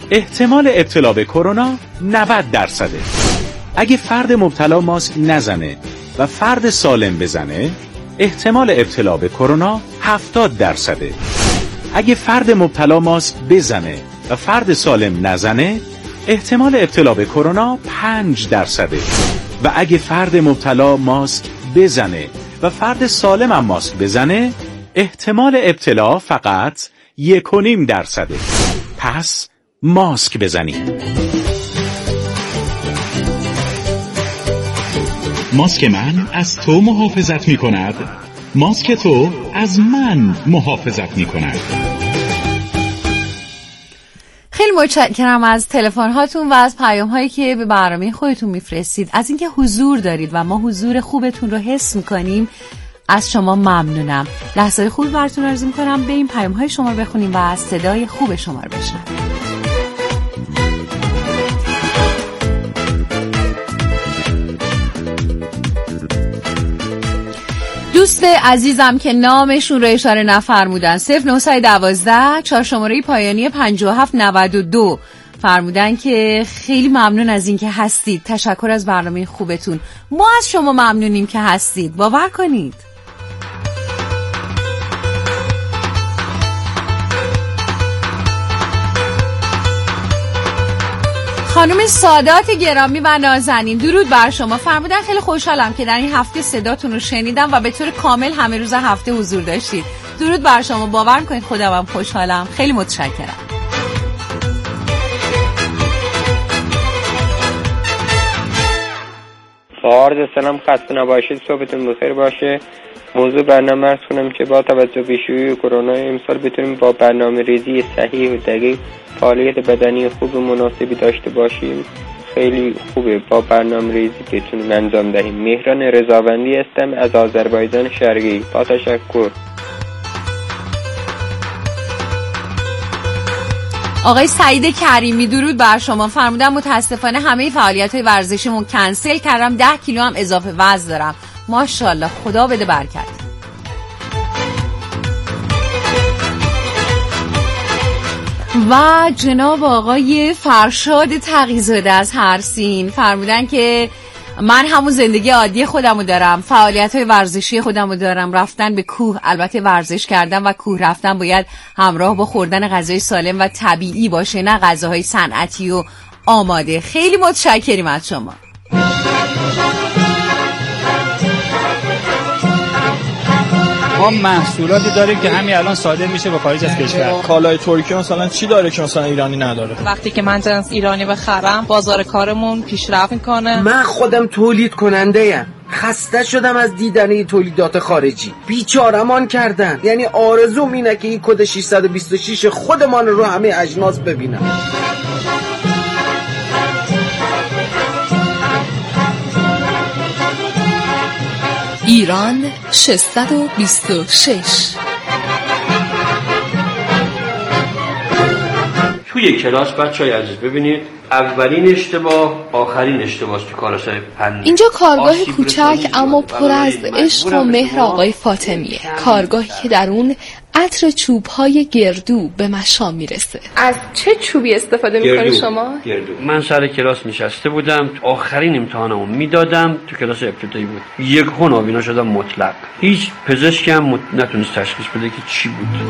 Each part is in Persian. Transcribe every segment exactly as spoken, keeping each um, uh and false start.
احتمال ابتلا به کرونا نود درصده. اگه فرد مبتلا ماسک نزنه و فرد سالم بزنه، احتمال ابتلا به کرونا هفتاد درصده. اگه فرد مبتلا ماسک بزنه و فرد سالم نزنه، احتمال ابتلا به کرونا پنج درصده. و اگه فرد مبتلا ماسک بزنه و فرد سالم هم ماسک بزنه، احتمال ابتلا فقط یک و نیم درصده. پس ماسک بزنید. ماسک من از تو محافظت می کند، ماسک تو از من محافظت می کند. خیلی متشکرم از تلفن هاتون و از پیام هایی که به برنامه خودتون میفرستید. از اینکه حضور دارید و ما حضور خوبتون رو حس میکنیم از شما ممنونم. لحظه خوب براتون آرزو میکنم. بریم پیام های شما رو بخونیم و از صدای خوب شما رو بشنویم. دوست عزیزم که نامشون رو اشاره نفرمودن صفر نه یک دو چهار شماره پایانی پنجاه و هفت نود و دو فرمودن که خیلی ممنون از این که هستید. تشکر از برنامه خوبتون. ما از شما ممنونیم که هستید. باور کنید. خانم سادات گرامی و نازنین درود بر شما. فرمودن خیلی خوشحالم که در این هفته صداتون رو شنیدم و به طور کامل همه روز هفته حضور داشتید. درود بر شما. باور کنید خودم هم خوشحالم. خیلی متشکرم. عرض سلام، خسته نباشید، صحبتون بخیر باشه. موضوع برنامه عرض کنم که با توجه به شیوع کرونا امسال بتونیم با برنامه ریزی صحیح و دقیق فعالیت بدنی خوب و مناسبی داشته باشیم. خیلی خوبه با برنامه ریزی بتونیم انجام دهیم. مهران رضاوندی هستم از آذربایجان شرقی. با تشکر. آقای سعید کریمی درود بر شما. فرمودن متاسفانه همه فعالیت‌های ورزشیمون کنسل کردم، ده کیلو هم اضافه وزن دارم. ماشاءالله، خدا بده برکت. و جناب آقای فرشاد تقی‌زاده از هرسین فرمودن که من همون زندگی عادی خودمو دارم، فعالیت‌های ورزشی خودمو دارم، رفتن به کوه، البته ورزش کردن و کوه رفتن باید همراه با خوردن غذای سالم و طبیعی باشه، نه غذاهای صنعتی و آماده. خیلی متشکریم از شما. ما محصولاتی داریم که همین الان صادر میشه به خارج از کشور. کالای ترکیه مثلا چی داره که مثلا ایرانی نداره؟ وقتی که من جنس ایرانی بخرم بازار کارمون پیشرفت میکنه. من خودم تولید کننده ام. خسته شدم از دیدن تولیدات خارجی. بیچاره‌مان کردن. یعنی آرزوم اینه که این کد ششصد و بیست و شش خودمان رو همه اجناس ببینم. ایران ششصد و بیست و شش. توی کلاس بچه‌های عزیز ببینید اولین اشتباه آخرین اشتباه تو کارهای فنی. اینجا کارگاه کوچک اما پر از عشق و مهر آقای فاطمیه. کارگاهی که در اون عطر چوب‌های گردو به مشام میرسه. از چه چوبی استفاده می‌کنی شما؟ گردو. من سر کلاس نشسته بودم، آخرین امتحانمو میدادم، تو کلاس ابتدایی بود. یک خون آبینا شدم مطلق. هیچ پزشکی هم نتونست تشخیص بده که چی بود.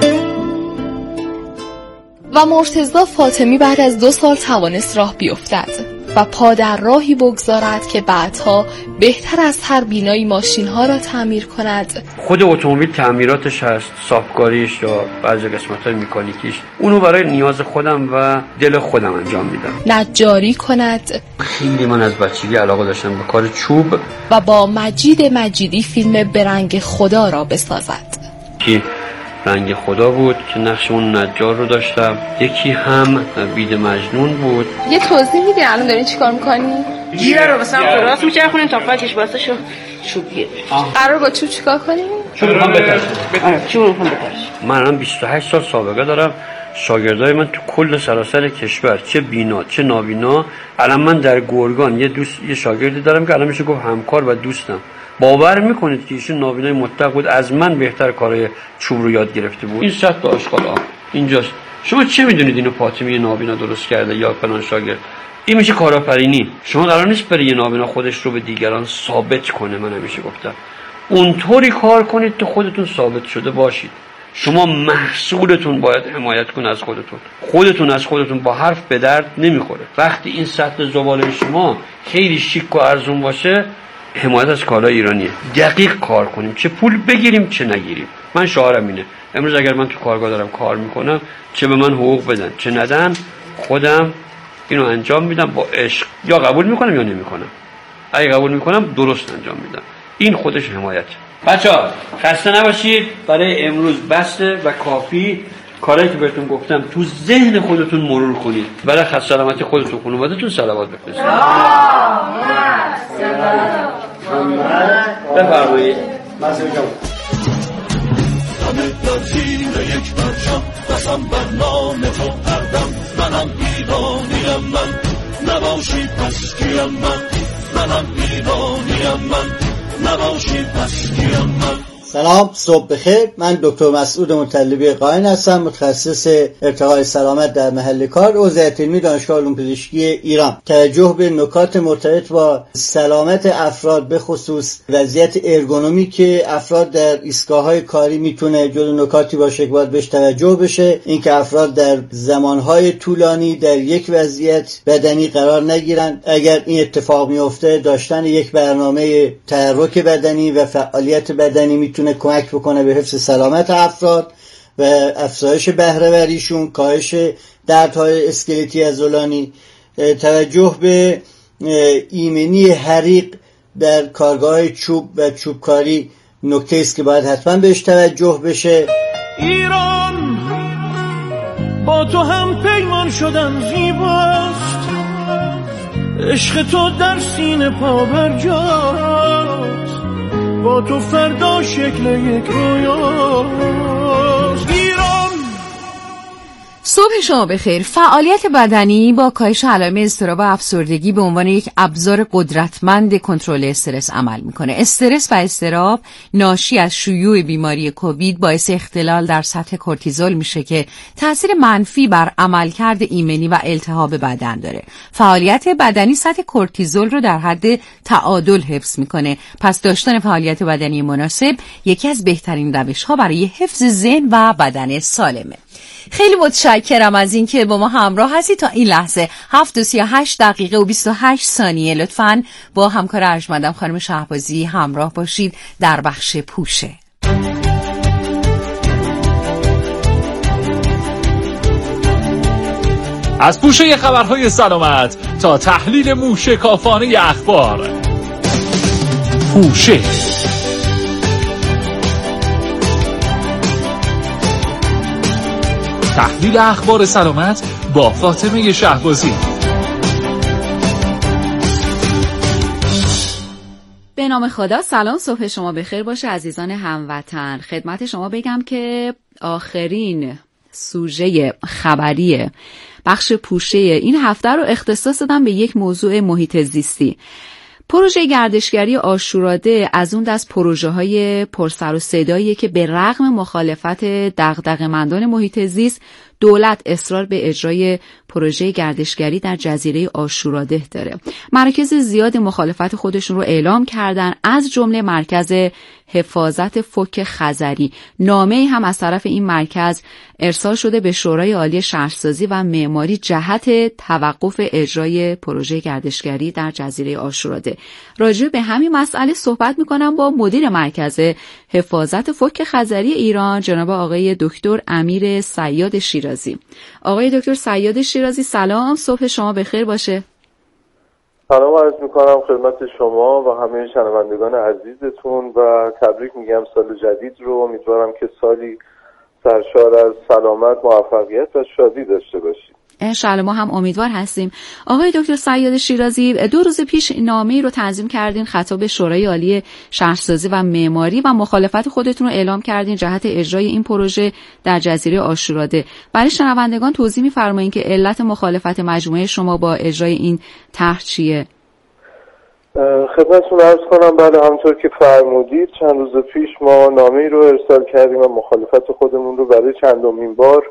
و مرتضی فاطمی بعد از دو سال توانست راه بیفتد و پا در راهی بگذارد که بعدها بهتر از هر بینایی ماشین‌ها را تعمیر کند. خود اتومبیل تعمیراتش هست، صافکاریش یا بعضی قسمت‌های مکانیکیش، اونو برای نیاز خودم و دل خودم انجام میدم. نجاری کند. خیلی من از بچگی علاقه داشتم به کار چوب و با مجید مجیدی فیلم برنگ خدا را بسازد. کی رنگ خدا بود که نقش اون نجار رو داشتم. یکی هم بید مجنون بود. یه توضیح میدی الان دارین چیکار میکنی؟ گیره رو مثلا راست میچرخونیم تا فکش واسه چوبیه. قرار با چوب چیکار کنیم؟ چوب رو هم بترشیم. آره چوب رو هم بترشیم. من الان بیست و هشت سال سابقه دارم. شاگردای من تو کل سراسر کشور، چه بینا چه نابینا. الان من در گرگان یه دوست یه شاگردی دارم که الان میشه گفت همکار و دوستم. باور میکنید که ایشون نابینای مطلق بود، از من بهتر کارهای چوب رو یاد گرفته بود. این سطح آشغال اینجاست، شما چه میدونید اینو فاطمی نابینا درست کرده یا فلان شاگرد؟ این میشه کارآفرینی. شما قرار نیست برای یه نابینا خودش رو به دیگران ثابت کنه. من همیشه گفتم اونطوری کار کنید که خودتون ثابت شده باشید. شما محصولتون باید حمایت کنه از خودتون. خودتون از خودتون با حرف به درد نمیخوره. وقتی این سطل زباله شما خیلی شیک و ارزون باشه، حمایت از کالای ایرانیه. دقیق کار کنیم، چه پول بگیریم چه نگیریم. من شعارم اینه. امروز اگر من تو کارگاه دارم کار میکنم، چه به من حقوق بدن چه ندن، خودم اینو انجام میدم با عشق. یا قبول میکنم یا نمیکنم. اگه قبول میکنم درست انجام میدم. این خودش حمایت. بچه‌ها خسته نباشید. برای امروز بسته و کافی. کارهایی که بهتون گفتم تو ذهن خودتون مرور کنید. برای خسته سلامتی خودتون خانواده‌تون صلوات بفرستید. بفرمایید. مسئول جان. یک برشم قسم بر نام تو کردم، منم ایرانیم، من نباشی پس کیم، من منم ایرانیم، من نباشی پس کیم من. سلام، صبح بخیر. من دکتر مسعود مطلبی قائن هستم، متخصص ارتقای سلامت در محل کار، عضو علمی دانشگاه علوم پزشکی ایران. توجه به نکات مرتبط با سلامت افراد، به خصوص وضعیت ارگونومی که افراد در ایستگاه‌های کاری میتونه جزو نکاتی باشه که باید بهش توجه بشه. اینکه افراد در زمانهای طولانی در یک وضعیت بدنی قرار نگیرن. اگر این اتفاق میفته، داشتن یک برنامه تحرک بدنی و فعالیت بدنی میتونه کمک بکنه به حفظ سلامت افراد و افزایش بهره‌وریشون، کاهش دردهای اسکلتی عضلانی. توجه به ایمنی حریق در کارگاه چوب و چوبکاری نکته است که باید حتما بهش توجه بشه. ایران با تو هم پیمان شدم زیباست، عشق تو در سینه پا برجاست، با تو فردا شکل یک رویاست. ایران. صبح شما بخیر. فعالیت بدنی با کاهش علائم اضطراب و افسردگی به عنوان یک ابزار قدرتمند کنترل استرس عمل میکنه. استرس و اضطراب ناشی از شیوع بیماری کووید باعث اختلال در سطح کورتیزول میشه که تاثیر منفی بر عملکرد ایمنی و التهاب بدن داره. فعالیت بدنی سطح کورتیزول رو در حد تعادل حفظ میکنه. پس داشتن فعالیت بدنی مناسب یکی از بهترین روش‌ها برای حفظ ذهن و بدن سالمه. خیلی متشکرم از این که با ما همراه هستی تا این لحظه. هفت و سی و هشت دقیقه و بیست و هشت ثانیه. لطفاً با همکار ارجمندم خانم شهبازی همراه باشید در بخش پوشه. از پوشه خبرهای سلامت تا تحلیل موشکافانه اخبار. پوشه. تحلیل اخبار سلامت با فاطمه شهبازی. به نام خدا. سلام، صبح شما بخیر باشه عزیزان هموطن. خدمت شما بگم که آخرین سوژه خبری بخش پوشه این هفته رو اختصاص دادم به یک موضوع محیط زیستی. پروژه گردشگری عاشوراده از اون دست پروژه های پرسر و صداییه که به رغم مخالفت دغدغه‌مندان محیط زیست، دولت اصرار به اجرای پروژه گردشگری در جزیره عاشوراده داره. مراکز زیاد مخالفت خودشون رو اعلام کردن، از جمله مرکز حفاظت فوک خزری. نامه‌ای هم از طرف این مرکز ارسال شده به شورای عالی شهرسازی و معماری جهت توقف اجرای پروژه گردشگری در جزیره عاشوراده. راجع به همین مسئله صحبت می‌کنم با مدیر مرکز حفاظت فوک خزری ایران، جناب آقای دکتر امیر صیاد شیرازی. آقای دکتر صیاد شیرازی سلام، صبح شما بخیر باشه. سلام عرض میکنم خدمت شما و همه شنوندگان عزیزتون و تبریک میگم سال جدید رو. امیدوارم که سالی سرشار از سلامت، موفقیت و شادی داشته باشید. انشالله ما هم امیدوار هستیم. آقای دکتر صیاد شیرازی، دو روز پیش نامه‌ای رو تنظیم کردین خطاب شورای عالی شهرسازی و معماری و مخالفت خودتون رو اعلام کردین جهت اجرای این پروژه در جزیره عاشوراده. برای شنوندگان توضیح می‌فرمایید که علت مخالفت مجموعه شما با اجرای این طرح چیه؟ خدمتتون عرض کنم بله، همونطور که فرمودید چند روز پیش ما نامه‌ای رو ارسال کردیم و مخالفت خودمون رو برای چندمین بار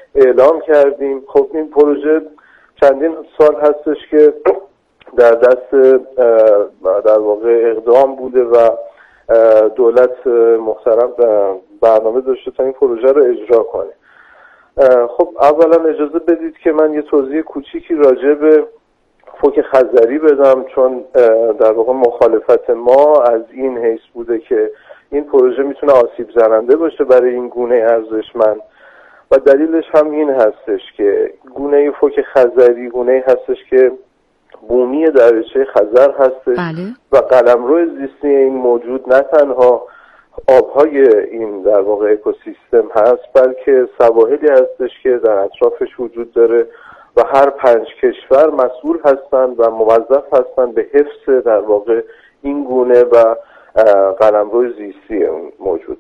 اعلام کردیم. خب این پروژه چندین سال هستش که در دست در واقع اقدام بوده و دولت محترم برنامه داشته تا این پروژه رو اجرا کنه. خب اولا اجازه بدید که من یه توضیح کوچیکی راجع به فوک خزری بدم، چون در واقع مخالفت ما از این حیث بوده که این پروژه میتونه آسیب زننده باشه برای این گونه ارزشمند و دلیلش هم این هستش که گونه فوک خزری گونه هستش که بومی دریاچه خزر هستش. بله. و قلمرو زیستی این موجود نه تنها آبهای این در واقع اکوسیستم هست، بلکه سواحلی هستش که در اطرافش وجود داره و هر پنج کشور مسئول هستند و موظف هستند به حفظ در واقع این گونه و قلمرو زیستی موجود.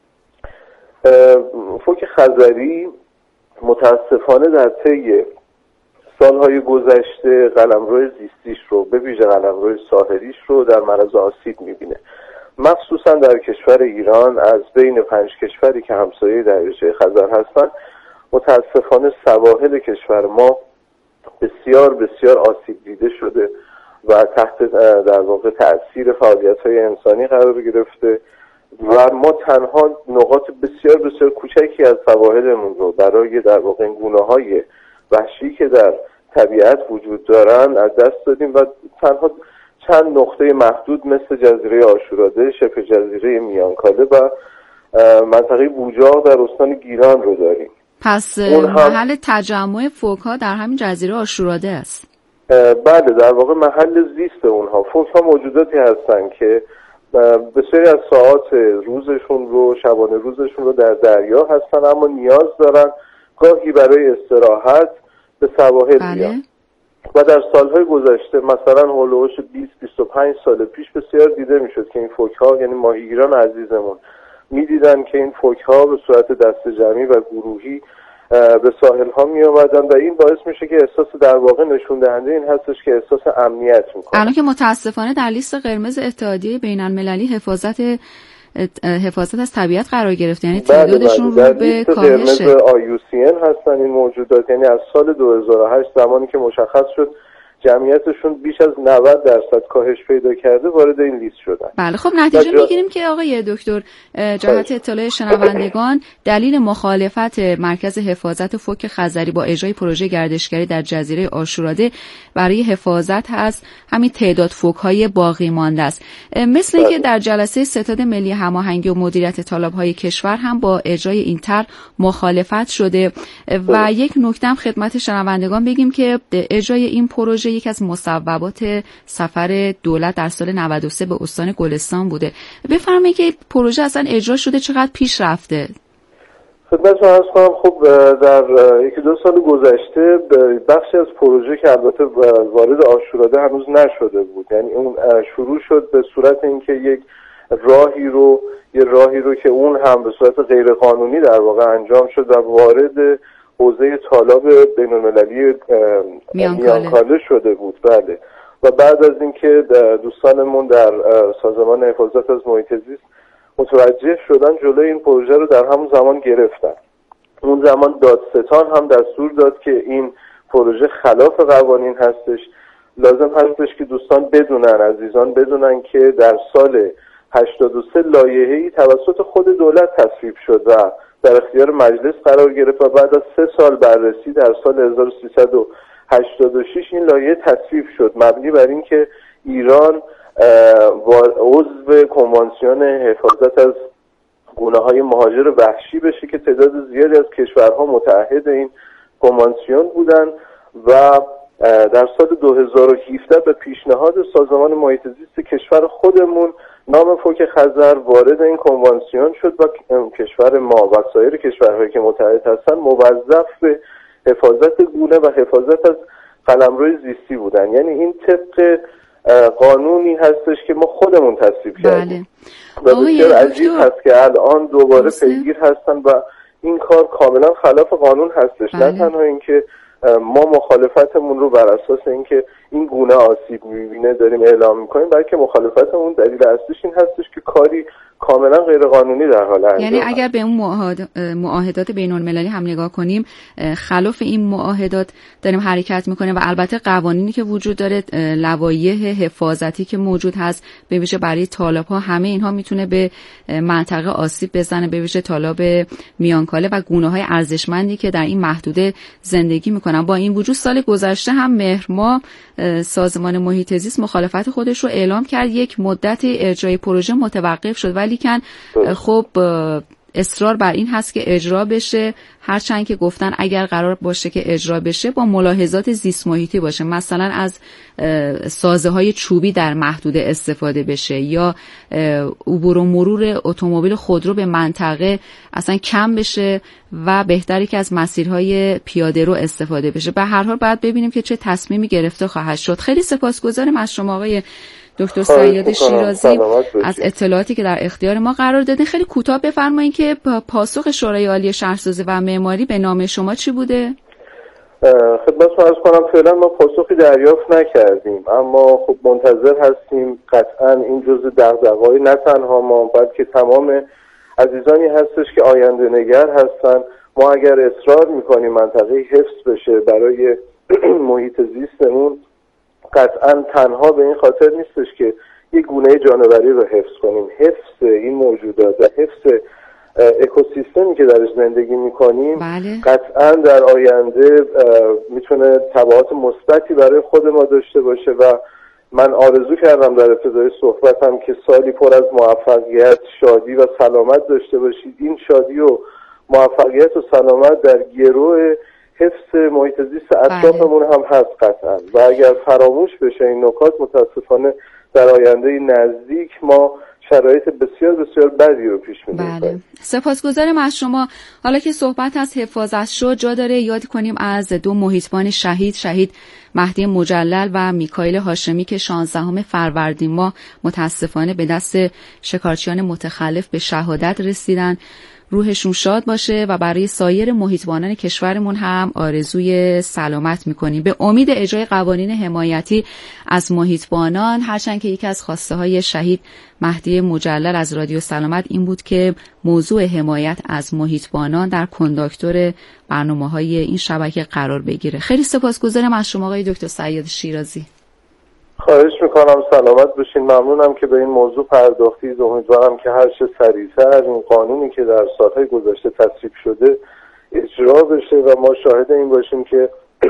فوک خزری متاسفانه در طی سالهای گذشته قلمرو زیستیش رو به ویژه قلمرو ساحلیش رو در معرض آسیب میبینه، مخصوصا در کشور ایران. از بین پنج کشوری که همسایه دریاچه خزر هستن متاسفانه سواحل کشور ما بسیار بسیار آسیب دیده شده و تحت در واقع تأثیر فعالیت‌های انسانی قرار گرفته و ما تنها نقاط بسیار بسیار کوچکی از سواحلمون رو برای در واقع این گونه‌های وحشی که در طبیعت وجود دارن از دست دادیم و تنها چند نقطه محدود مثل جزیره آشوراده، شبه جزیره میانکاله و منطقه بوجاق در استان گیلان رو داریم. پس محل تجمع فوک‌ها در همین جزیره آشوراده است. بله، در واقع محل زیست اونها. فوک‌ها موجوداتی هستن که بسیاری از ساعات روزشون رو شبانه روزشون رو در دریا هستن، اما نیاز دارن گاهی برای استراحت به سواحل بله. بیان و در سالهای گذشته مثلا هولوش بیست بیست و پنج سال پیش بسیار دیده میشد که این فوک‌ها یعنی ماهیگیران عزیزمون میدیدن که این فوک‌ها به صورت دسته جمعی و گروهی به ساحل ها می آمدن و این باعث میشه که احساس در واقع نشون دهنده این هستش که احساس امنیت میکنه. الان که متاسفانه در لیست قرمز اتحادیه بین المللی حفاظت حفاظت از طبیعت قرار گرفته، یعنی تعدادشون رو به کاهش قرمز آی یو سی ان هستن این موجودات، یعنی از سال دو هزار و هشت زمانی که مشخص شد جمعیتشون بیش از نود درصد کاهش پیدا کرده وارد این لیست شدن. بله خب نتیجه جا... میگیریم که آقای دکتر جهت اطلاع شنوندگان دلیل مخالفت مرکز حفاظت فوک خزری با اجرای پروژه گردشگری در جزیره آشوراده برای حفاظت از همین تعداد فوک‌های باقی مانده است. مثل اینکه در جلسه ستاد ملی هماهنگی و مدیریت طالب‌های کشور هم با اجرای این طرح مخالفت شده و بله. یک نکته هم خدمت شنوندگان بگیم که اجرای این پروژه یکی از مصوبات سفر دولت در سال نود و سه به استان گلستان بوده. بفرمایید که پروژه اصلا اجرا شده چقدر پیش رفته؟ خدمتتون عرض کنم خب در یکی دو سال گذشته بخشی از پروژه که البته وارد آشوراده هنوز نشده بود، یعنی اون شروع شد به صورت اینکه یک راهی رو یه راهی رو که اون هم به صورت غیر قانونی در واقع انجام شد و وارد حوزه طالاب بین‌المللی میانکاله شده بود. بله و بعد از اینکه دوستانمون در سازمان حفاظت از محیط زیست متوجه شدن جلوی این پروژه رو در همون زمان گرفتن. اون زمان دادستان هم دستور داد که این پروژه خلاف قوانین هستش. لازم هستش که دوستان بدونن، عزیزان بدونن که در سال هشتاد و سه لایحه‌ای توسط خود دولت تصویب شد و در اختیار مجلس قرار گرفت و بعد از سه سال بررسی در سال هزار و سیصد و هشتاد و شش این لایحه تصویب شد، مبنی بر این که ایران عضو کنوانسیون حفاظت از گونه‌های مهاجر وحشی بشه که تعداد زیادی از کشورها متعهد این کنوانسیون بودن و در سال دو هزار و هفده به پیشنهاد سازمان محیط زیست کشور خودمون نام فوک خزر وارد این کنوانسیون شد و کشور ما و سایر کشورهایی که متحد هستن موظف به حفاظت گونه و حفاظت از قلمرو زیستی بودن. یعنی این طبق قانونی هستش که ما خودمون تصویب کردیم و بسیار عجیب هست که الان دوباره پیگیر هستن و این کار کاملا خلاف قانون هستش. نه تنها اینکه ما مخالفتمون رو بر اساس اینکه این گونه آسیب می‌بینه داریم اعلام می‌کنیم، بلکه مخالفتمون دلیل اصلیش این هستش که کاری کاملا غیرقانونی در حال انجام. یعنی اگر به اون معاهدات بین‌المللی هم نگاه کنیم، خلاف این معاهدات داریم حرکت میکنیم و البته قوانینی که وجود داره، لوایح حفاظتی که موجود هست به ویژه برای طالب‌ها، همه اینها میتونه به منطقه آسیب بزنه، به ویژه طالب میانکاله و گونه‌های ارزشمندی که در این محدوده زندگی میکنن. با این وجود سال گذشته هم مهر ماه سازمان محیط زیست مخالفت خودش رو اعلام کرد، یک مدت اجرای پروژه متوقف شد، ولی کن خب اصرار بر این هست که اجرا بشه، هرچند که گفتن اگر قرار باشه که اجرا بشه با ملاحظات زیست محیطی باشه، مثلا از سازه های چوبی در محدوده استفاده بشه یا عبور و مرور اتومبیل خودرو به منطقه اصلا کم بشه و بهتری که از مسیرهای پیاده رو استفاده بشه. به هر حال باید ببینیم که چه تصمیمی گرفته خواهد شد. خیلی سپاسگزارم از شما آقای دکتر سید شیرازی از اطلاعاتی که در اختیار ما قرار دادین. خیلی کوتاه بفرمایید که پاسخ شورای عالی شهرسازی و معماری به نام شما چی بوده؟ خدمتتون عرض کنم فعلا ما پاسخی دریافت نکردیم، اما خب منتظر هستیم. قطعا این جزء دغدغه‌های نه تنها ما بلکه تمام عزیزانی هستش که آینده نگر هستن. ما اگر اصرار میکنیم منطقه حفظ بشه برای محیط زیستمون، قطعا تنها به این خاطر نیستش که یک گونه جانوری رو حفظ کنیم. حفظ این موجودات و حفظ اکوسیستمی که درش زندگی میکنیم بله. قطعا در آینده میتونه تبعات مثبتی برای خود ما داشته باشه و من آرزو کردم در ابتدای صحبتم که سالی پر از موفقیت، شادی و سلامت داشته باشید. این شادی و موفقیت و سلامت در گروه حفظ محیط زیست اطرافمون هم هست قطعا، و اگر فراموش بشه این نکات متاسفانه در آینده نزدیک ما شرایط بسیار بسیار بدی رو پیش می‌بینیم. بله. سپاسگزارم از شما. حالا که صحبت از حفاظت شد، جا داره یاد کنیم از دو محیطبان شهید، شهید مهدی مجلل و میکائیل هاشمی که شانزدهم فروردین ماه متاسفانه به دست شکارچیان متخلف به شهادت رسیدن. روحشون شاد باشه و برای سایر محیطبانان کشورمون هم آرزوی سلامت میکنیم به امید اجرای قوانین حمایتی از محیطبانان. هرچند که یکی از خواسته های شهید مهدی مجلل از رادیو سلامت این بود که موضوع حمایت از محیطبانان در کنداکتور برنامه‌های این شبکه قرار بگیره. خیلی سپاسگزارم از شما آقای دکتر سید شیرازی. خواهش میکنم، سلامت باشین. ممنونم که به این موضوع پرداختید. امیدوارم که هر چه سریعتر این قانونی که در سالهای گذشته تصویب شده اجرا بشه و ما شاهد این باشیم که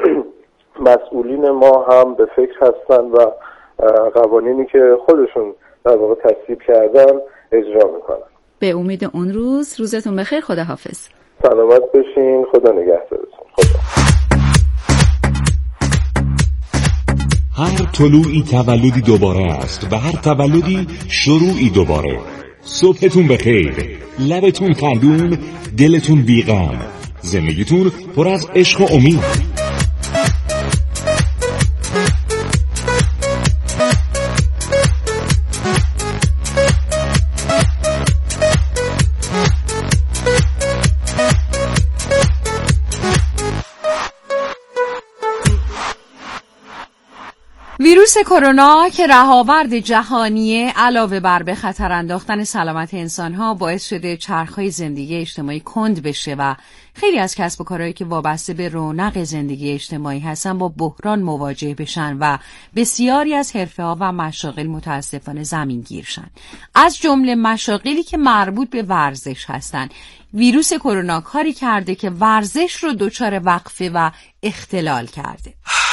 مسئولین ما هم به فکر هستن و قوانینی که خودشون در واقع تصویب کردن اجرا میکنن. به امید اون روز. روزتون بخیر. خداحافظ. سلامت باشین. خدا نگهدارتون. خدا. هر طلوعی تولدی دوباره است و هر تولدی شروعی دوباره. صبحتون بخیر، لبتون خندون، دلتون بیغم، زندگیتون پر از عشق و امید. ویروس کرونا که رهاورد جهانیه، علاوه بر به خطر انداختن سلامت انسان‌ها باعث شده چرخهای زندگی اجتماعی کند بشه و خیلی از کسب و کارهایی که وابسته به رونق زندگی اجتماعی هستن با بحران مواجه بشن و بسیاری از حرفه‌ها و مشاغل متاسفانه زمینگیر شن. از جمله مشاغلی که مربوط به ورزش هستن. ویروس کرونا کاری کرده که ورزش رو دچار وقفه و اختلال کرده.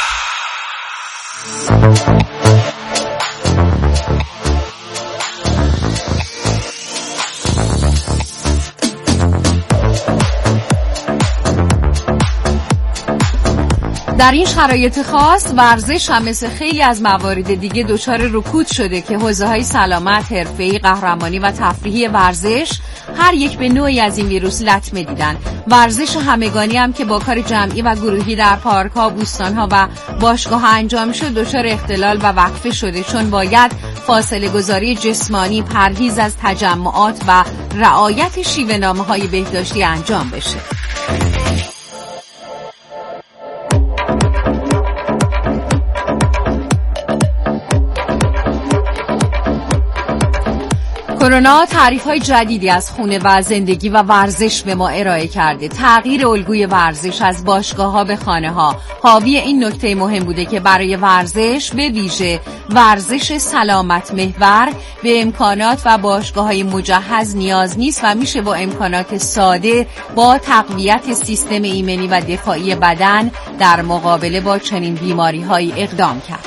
در این شرایط خاص ورزش هم مثل خیلی از موارد دیگه دچار رکود شده که حوزه‌های سلامت، حرفه‌ای، قهرمانی و تفریحی ورزش هر یک به نوعی از این ویروس لطمه دیدن. ورزش همگانی هم که با کار جمعی و گروهی در پارک‌ها، بوستان‌ها و باشگاه‌ها انجام شد دچار اختلال و وقفه شده، چون باید فاصله گذاری جسمانی، پرهیز از تجمعات و رعایت شیوه‌نامه‌های بهداشتی انجام بشه. کرونا تعریف‌های جدیدی از خونه و زندگی و ورزش به ما ارائه کرده. تغییر الگوی ورزش از باشگاه‌ها به خانه‌ها حاوی این نکته مهم بوده که برای ورزش، به ویژه ورزش سلامت محور، به امکانات و باشگاه‌های مجهز نیاز نیست و میشه با امکانات ساده با تقویت سیستم ایمنی و دفاعی بدن در مقابله با چنین بیماری‌هایی اقدام کرد.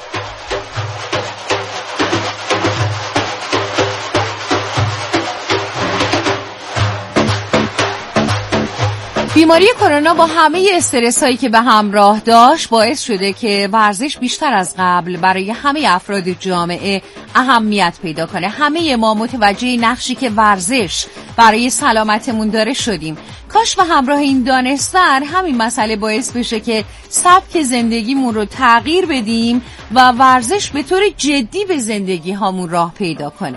بیماری کرونا با همه استرس هایی که به همراه داشت باعث شده که ورزش بیشتر از قبل برای همه افراد جامعه اهمیت پیدا کنه. همه ما متوجه نقشی که ورزش برای سلامتمون داره شدیم. کاش به همراه این دانستن همین مسئله باعث بشه که سبک زندگیمون رو تغییر بدیم و ورزش به طور جدی به زندگی هامون راه پیدا کنه.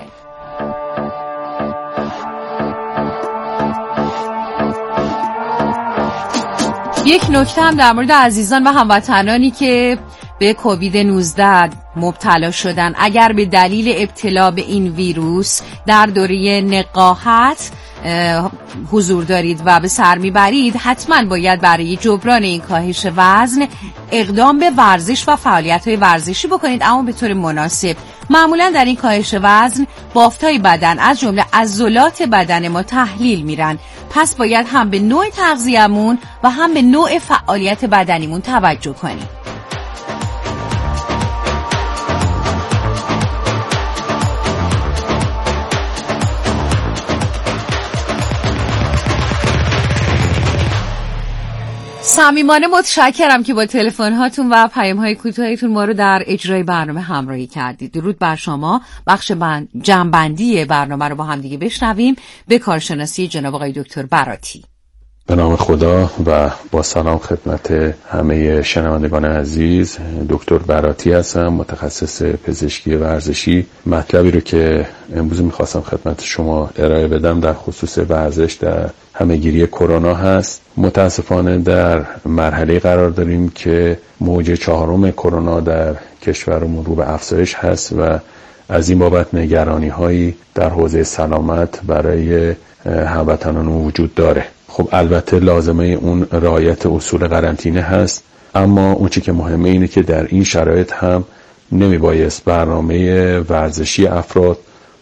یک نکته هم در مورد عزیزان و هموطنانی که به کووید نوزده مبتلا شدن. اگر به دلیل ابتلا به این ویروس در دوره نقاهت حضور دارید و به سر میبرید، حتما باید برای جبران این کاهش وزن اقدام به ورزش و فعالیت‌های ورزشی بکنید، اما به طور مناسب. معمولا در این کاهش وزن بافت‌های بدن از جمله عضلات بدن ما تحلیل میرن، پس باید هم به نوع تغذیه‌مون و هم به نوع فعالیت بدنیمون توجه کنیم. صمیمانه متشکرم که با تلفن هاتون و پیام های کوتاهتون ما رو در اجرای برنامه همراهی کردید. درود بر شما. بخش جمع‌بندی برنامه رو با هم دیگه بشنویم به کارشناسی جناب آقای دکتر براتی. به نام خدا و با سلام خدمت همه شنوندگان عزیز. دکتر براتی هستم، متخصص پزشکی ورزشی. مطلبی رو که امروز میخواستم خدمت شما ارائه بدم در خصوص ورزش در همهگیری کرونا هست. متاسفانه در مرحله قرار داریم که موج چهارم کرونا در کشورمون رو به افزایش هست و از این بابت نگرانی هایی در حوزه سلامت برای هموطنان وجود داره. خب البته لازمه اون رعایت اصول قرنطینه هست، اما اون چی که مهمه اینه که در این شرایط هم نمیبایست برنامه ورزشی افراد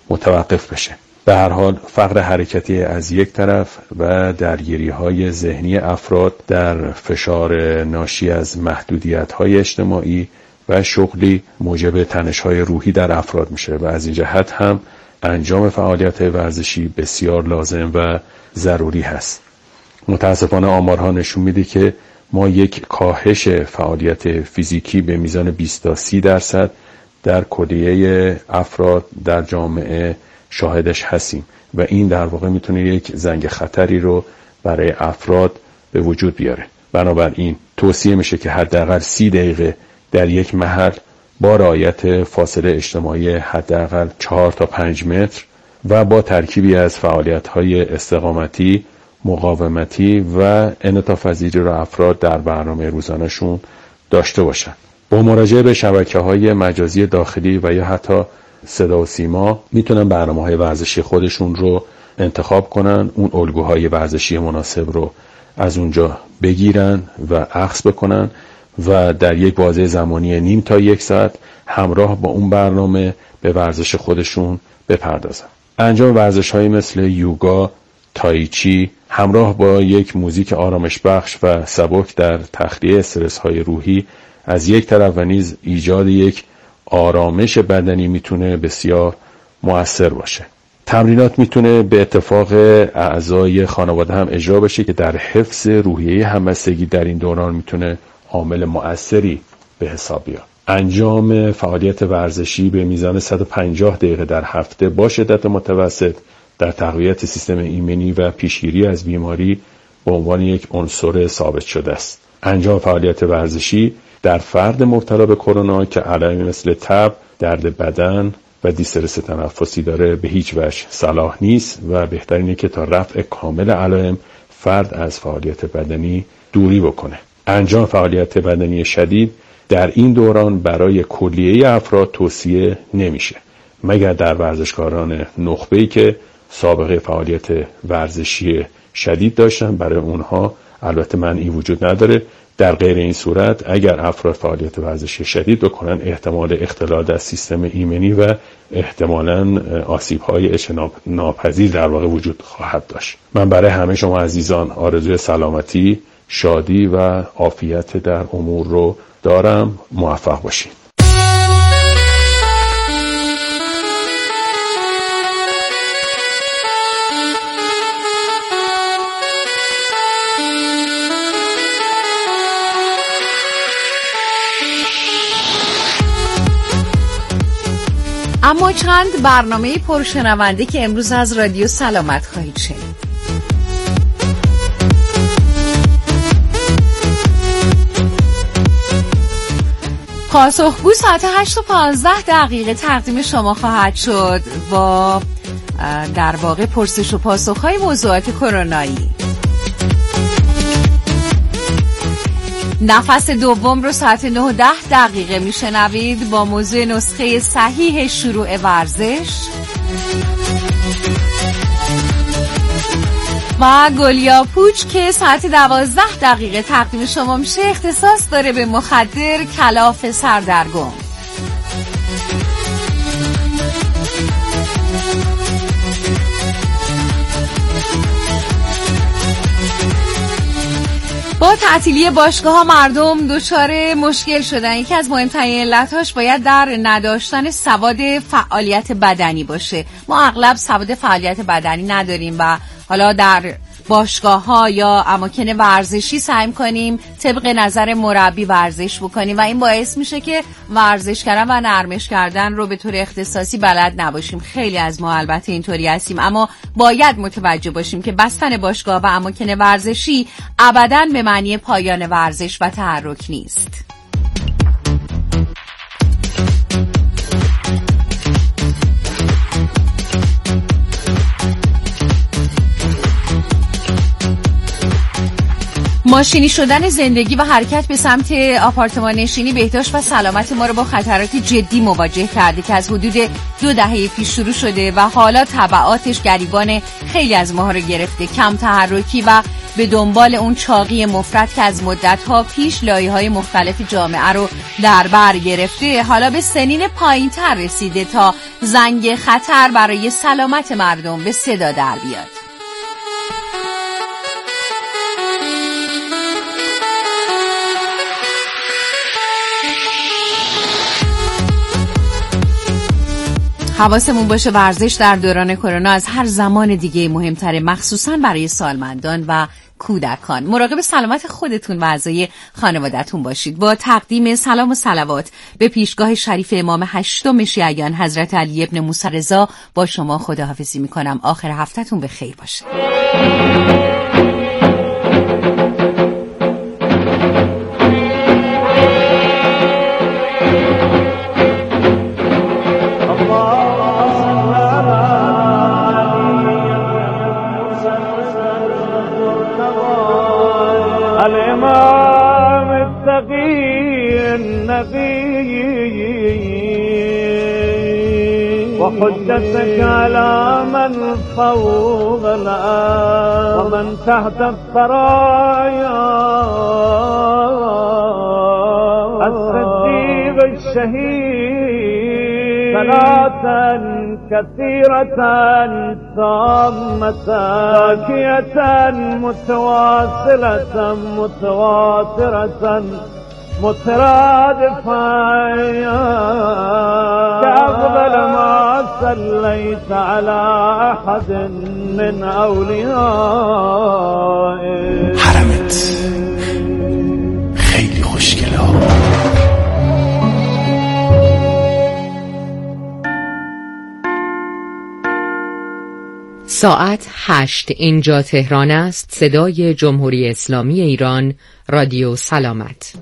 متوقف بشه. به هر حال فقر حرکتی از یک طرف و درگیری های ذهنی افراد در فشار ناشی از محدودیت های اجتماعی و شغلی موجب تنش های روحی در افراد میشه و از این جهت هم انجام فعالیت ورزشی بسیار لازم و ضروری هست. متاسفانه آمارها نشون میده که ما یک کاهش فعالیت فیزیکی به میزان بیست تا سی درصد در کلیه افراد در جامعه شاهدش هستیم و این در واقع میتونه یک زنگ خطری رو برای افراد به وجود بیاره. بنابراین توصیه میشه که حداقل سی دقیقه در یک محل با رعایت فاصله اجتماعی حداقل چهار تا پنج متر و با ترکیبی از فعالیت‌های استقامتی، مقاومتی و انعطاف پذیری رو افراد در برنامه روزانه‌شون داشته باشن. با مراجعه به شبکه‌های مجازی داخلی و یا حتی صدا و سیما میتونن برنامه‌های ورزشی خودشون رو انتخاب کنن، اون الگوهای ورزشی مناسب رو از اونجا بگیرن و اخذ بکنن و در یک بازه زمانی نیم تا یک ساعت همراه با اون برنامه به ورزش خودشون بپردازن. انجام ورزش‌هایی مثل یوگا، تایچی همراه با یک موزیک آرامش بخش و سبک در تخلیه استرس‌های روحی از یک طرف و نیز ایجاد یک آرامش بدنی میتونه بسیار مؤثر باشه. تمرینات میتونه به اتفاق اعضای خانواده هم اجرا بشه که در حفظ روحیه همبستگی در این دوران میتونه عامل مؤثری به حساب بیاد. انجام فعالیت ورزشی به میزان صد و پنجاه دقیقه در هفته با شدت متوسط در تقویت سیستم ایمنی و پیشگیری از بیماری به عنوان یک عنصر ثابت شده است. انجام فعالیت ورزشی در فرد مبتلا به کرونا که علائمی مثل تب، درد بدن و دیسترس تنفسی داره به هیچ وجه صلاح نیست و بهترینه که تا رفع کامل علائم فرد از فعالیت بدنی دوری بکنه. انجام فعالیت بدنی شدید در این دوران برای کلیه افراد توصیه نمیشه، مگر در ورزشکاران نخبه‌ای که سابقه فعالیت ورزشی شدید داشتن، برای اونها البته منعی وجود نداره. در غیر این صورت اگر افراد فعالیت ورزشی شدید بکنن احتمال اختلال در سیستم ایمنی و احتمالاً آسیب‌های اجتناب ناپذیر در واقع وجود خواهد داشت. من برای همه شما عزیزان آرزوی سلامتی، شادی و عافیت در امور رو دارم. موفق باشید. اما چند برنامه پرشنونده که امروز از رادیو سلامت خواهید شنید. پاسخگو ساعت هشت و پانزده دقیقه تقدیم شما خواهد شد با در واقع پرسش و پاسخ‌های موضوعات کرونایی. نفس دوم رو ساعت نه و ده دقیقه میشنوید با موضوع نسخه صحیح شروع ورزش و گلیا پوچ که ساعت دوازده دقیقه تقدیم شما میشه، اختصاص داره به مخدر کلاف سردرگم. با تعطیلی باشگاه‌ها مردم دچار مشکل شدن. یکی از مهمترین علتاش باید در نداشتن سواد فعالیت بدنی باشه. ما اغلب سواد فعالیت بدنی نداریم و حالا در باشگاه‌ها یا اماکن ورزشی سعی کنیم طبق نظر مربی ورزش بکنیم و این باعث میشه که ورزش کردن و نرمش کردن رو به طور اختصاصی بلد نباشیم. خیلی از ما البته اینطوری هستیم، اما باید متوجه باشیم که بستن باشگاه و اماکن ورزشی ابداً به معنی پایان ورزش و تحرک نیست. ماشینی شدن زندگی و حرکت به سمت آپارتمان نشینی بهداشت و سلامت ما رو با خطرات جدی مواجه کرده که از حدود دو دهه پیش شروع شده و حالا تبعاتش گریبان خیلی از ماها رو گرفته. کم تحرکی و به دنبال اون چاقی مفرط که از مدت‌ها پیش لایه‌های مختلف جامعه رو در بر گرفته، حالا به سنین پایین‌تر رسیده تا زنگ خطر برای سلامت مردم به صدا در بیاد. حواسمون باشه ورزش در دوران کرونا از هر زمان دیگه مهمتره، مخصوصاً برای سالمندان و کودکان. مراقب سلامت خودتون و اعضای خانواده‌تون باشید. با تقدیم سلام و صلوات به پیشگاه شریف امام هشتم شیعیان حضرت علی ابن موسی رضا با شما خداحافظی میکنم. آخر هفته‌تون به خیر باشه. الإمام التقي النقي وحجتك على من فوق الأرض ومن تحت الثرايا الصديق الشهيد صلاة كثيرة تامة باكية متواصلة متواترة مترادفة كأفضل ما صليت على أحد من أوليائك. حرمت خیلی خوشگله ها. ساعت هشت، اینجا تهران است. صدای جمهوری اسلامی ایران، رادیو سلامت.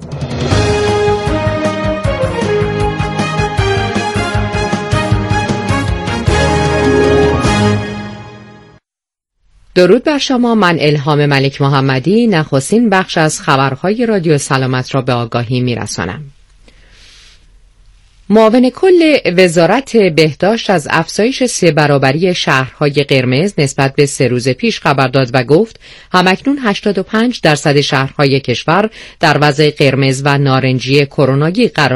درود بر شما. من الهام ملک محمدی نخستین بخش از خبرهای رادیو سلامت را به آگاهی می‌رسانم. معاون کل وزارت بهداشت از افزایش سه برابری شهرهای قرمز نسبت به سه روز پیش خبر داد و گفت همکنون هشتاد و پنج درصد شهرهای کشور در وضع قرمز و نارنجی کرونایی قرار